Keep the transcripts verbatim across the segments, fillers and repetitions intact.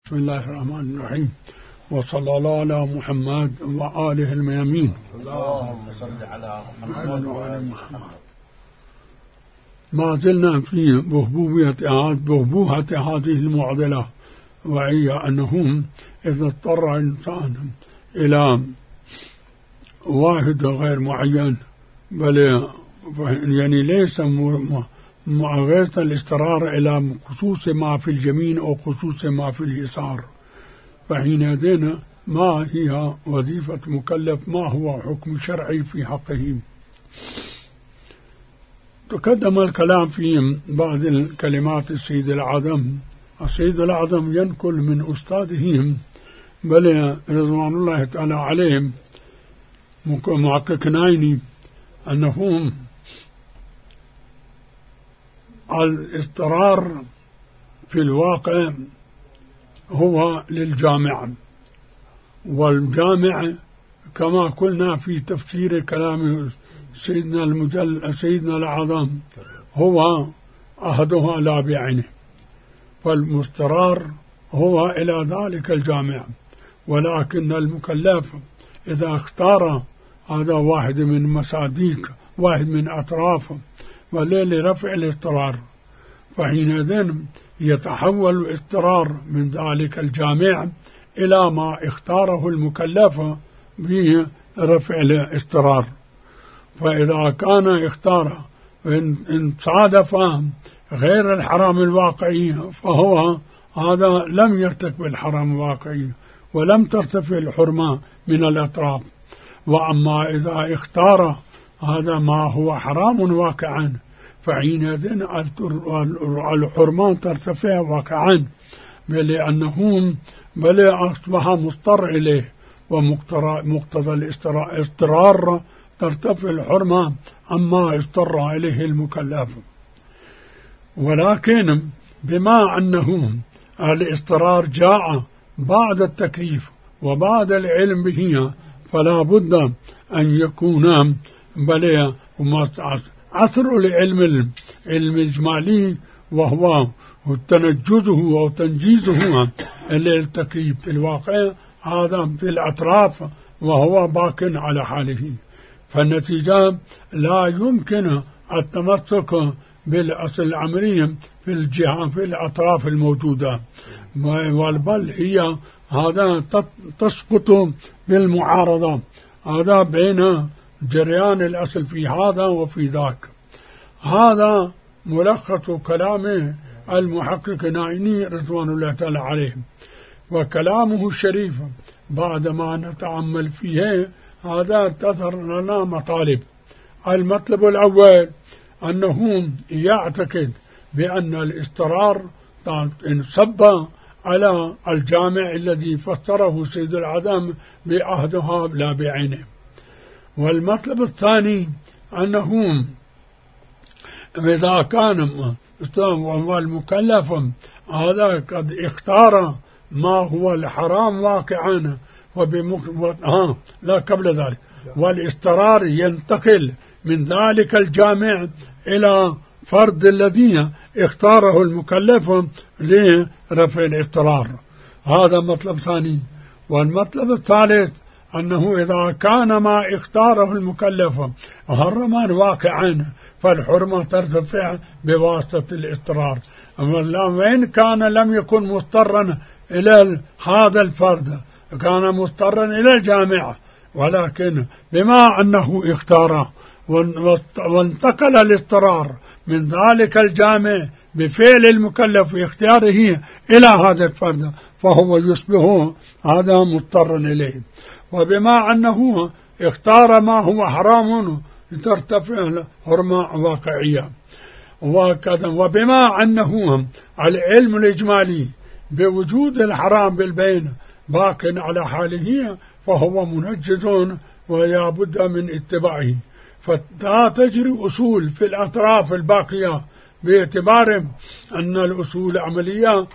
بسم الله الرحمن الرحيم، وصلى الله على محمد وآله الميامين. اللهم صل على محمد وآل محمد. ما زلنا في بهبوهة هذه المعضلة، وهي أنهم إذا اضطر الإنسان إلى واحد غير معين، بل يعني ليس غير الاضطرار إلى خصوص ما في اليمين أو خصوص ما في اليسار، فحينئذ ما هي وظيفة مكلف؟ ما هو حكم شرعي في حقه؟ تقدم الكلام في بعض الكلمات السيد الأعظم. السيد الأعظم ينقل من أستاذهم بل رضوان الله تعالى عليهم محقق نايني أنهم الاضطرار في الواقع هو للجامع، والجامع كما قلنا في تفسير كلام سيدنا المجل سيدنا الأعظم هو أحدها لا بعينه، فالمضطرار هو إلى ذلك الجامع، ولكن المكلف إذا اختار هذا واحد من مصاديق واحد من أطرافه وليل رفع الاضطرار، فحينئذ يتحول الاضطرار من ذلك الجامع إلى ما اختاره المكلف برفع الاضطرار. فإذا كان اختار إن صادف غير الحرام الواقعي فهو هذا لم يرتكب الحرام الواقعي ولم ترتفع الحرمة من الأطراف. وأما إذا اختار هذا ما هو حرام واقعا فحينئذ الحرمان ترتفع واقعا، لأنه بل أصبح مضطر إليه، ومقتضى الاضطرار ترتفع الحرمة عما اضطر إليه المكلف. ولكن بما أنه الاضطرار جاء بعد التكليف وبعد العلم به، فلا بد أن يكون بل عثر لعلم الإجمالي وهو تنجزه أو تنجيزه للتكليف في الواقع هذا في الأطراف وهو باق على حاله، فالنتيجة لا يمكن التمسك بالأصل العملي في الجهة في الأطراف الموجودة، بل هي هذا تسقط بالمعارضة، هذا بين جريان الأصل في هذا وفي ذاك. هذا ملخص كلام المحقق نايني رضوان الله تعالى عليه، وكلامه الشريف بعدما نتأمل فيه هذا تظهر لنا مطالب. المطلب الأول أنه يعتقد بأن الاضطرار انصب على الجامع الذي فسره سيد الأعظم بأحدها لا بعينه. والمطلب الثاني أنه إذا كان المكلف هذا قد اختار ما هو الحرام واقعا وبمك... ها لا قبل ذلك، والاضطرار ينتقل من ذلك الجامع إلى فرد الذي اختاره المكلف لرفع الاضطرار، هذا مطلب ثاني. والمطلب الثالث أنه إذا كان ما اختاره المكلف محرما واقعا فالحرمة ترتفع بواسطة الاضطرار، وإن كان لم يكن مضطرا إلى هذا الفرد كان مضطرا إلى الجامع، ولكن بما أنه اختاره وانتقل الاضطرار من ذلك الجامع بفعل المكلف واختياره إلى هذا الفرد فهو يصبح هذا مضطرا إليه. وبما أنه اختار ما هو حرام ترتفع حرمة واقعية، وكذا. وبما أنه العلم الإجمالي بوجود الحرام بالبين باق على حاله فهو منجز ولا بد من اتباعه، فلا تجري أصول في الأطراف الباقية باعتبار أن الأصول العملية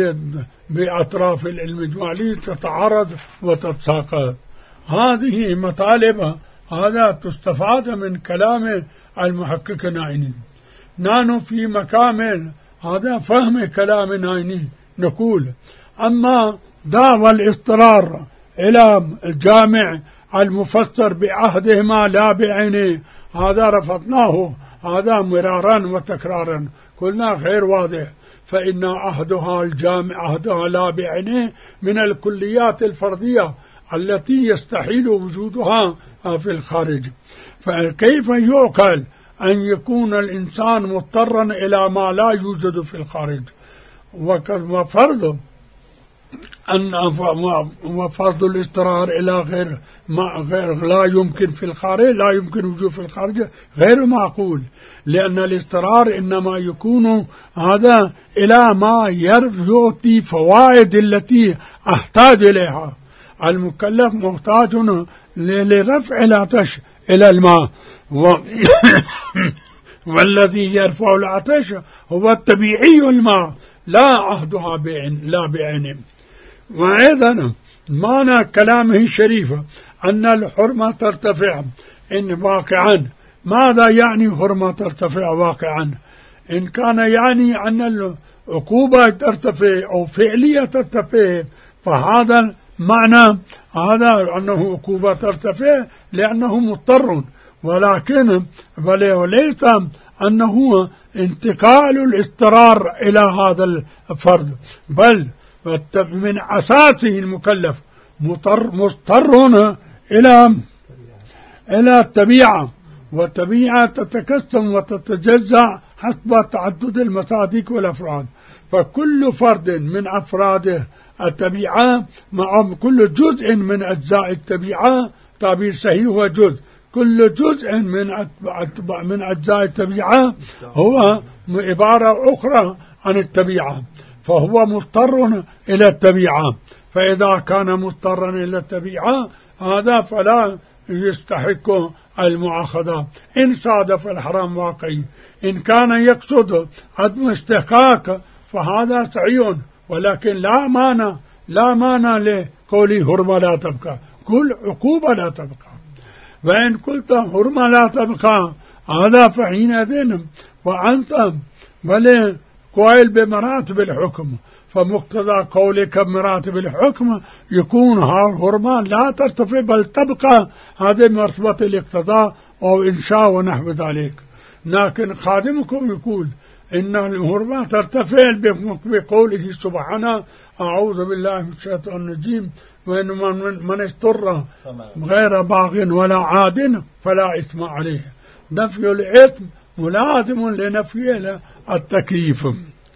بأطراف العلم الإجمالي تتعارض وتتساقط. هذه مطالب هذا تستفاد من كلام المحقق نايني. نحن في مكامل هذا فهم كلام نايني نقول أما دعوى الاضطرار إلى الجامع المفسر بعهدهما لا بعينه هذا رفضناه، هذا مرارا وتكرارا قلنا غير واضح، فإن عهدها الجامع عهدها لا بعينه من الكليات الفردية التي يستحيل وجودها في الخارج. فكيف يعقل أن يكون الإنسان مضطرا إلى ما لا يوجد في الخارج؟ وفرض أن وفرض الاضطرار إلى غير ما غير لا يمكن في الخارج لا يمكن وجود في الخارج غير معقول، لأن الاضطرار إنما يكون هذا إلى ما يعطي فوائد التي أحتاج إليها. المكلف محتاج لرفع العطش إلى الماء و... والذي يرفع العطش هو الطبيعي الماء لا عهدها بعين لا بعينه. وأيضا معنى كلامه الشريف أن الحرمة ترتفع إن واقعا. ماذا يعني حرمة ترتفع واقعا؟ إن كان يعني أن العقوبة ترتفع أو فعلية ترتفع فهذا معنى هذا أنه عقوبة ترتفع لأنه مضطر، ولكن وليس أنه انتقال الاضطرار إلى هذا الفرد، بل من أساسه المكلف مضطر مضطر إلى إلى الطبيعة، والطبيعة تتقسم وتتجزأ حسب تعدد المصادق والأفراد، فكل فرد من أفراده الطبيعة مع كل جزء من أجزاء الطبيعة، تعبير صحيح هو جزء، كل جزء من من أجزاء الطبيعة هو عبارة أخرى عن الطبيعة، فهو مضطر إلى الطبيعة. فإذا كان مضطرا إلى الطبيعة هذا فلا يستحق المؤاخذة إن صادف الحرام واقعي. إن كان يقصد عدم استحقاق فهذا صحيح، ولكن لا مانع لا مانع لقوله حرمة لا تبقى، كل عقوبة لا تبقى. وإن قلت حرمة لا تبقى هذا فحينئذ وأنت بل قائل بمراتب الحكم، فمقتضى قولك بمراتب الحكم يكون حرمة لا ترتفع بل تبقى، هذه مرتبة الاقتضاء أو إنشاء ونحو ذلك. لكن خادمكم يقول إن الحرمة ترتفع بقوله سبحانه أعوذ بالله من الشيطان الرجيم وإن من اضطر غير باغ ولا عاد فلا إثم عليه. نفي الإثم ملازم لنفي التكليف.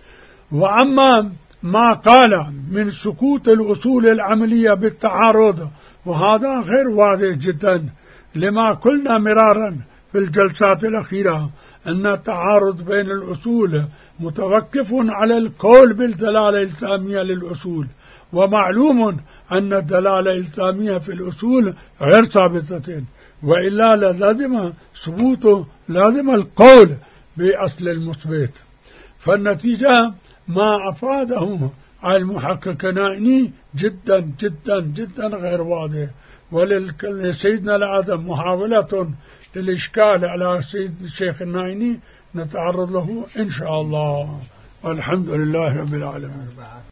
وأما ما قال من سكوت الأصول العملية بالتعارض وهذا غير واضح جدا، لما قلنا مرارا في الجلسات الأخيرة أن التعارض بين الأصول متوقف على القول بالدلالة الإلزامية للأصول، ومعلوم أن الدلالة الإلزامية في الأصول غير ثابتة، وإلا لازم ثبوت لازم القول بأصل المثبت. فالنتيجة ما أفاده المحقق نائني جدا جدا جدا غير واضح، ولسيدنا العظم محاولة للإشكال على سيد الشيخ النائني نتعرض له إن شاء الله، والحمد لله رب العالمين.